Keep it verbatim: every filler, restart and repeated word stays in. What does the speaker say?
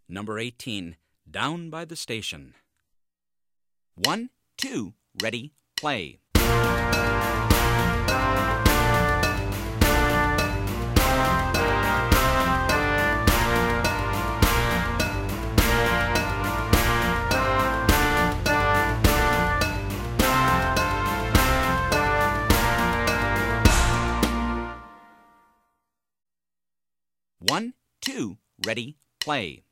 Number eighteen, Down by the Station. One, two, ready, play. One, two, ready, play.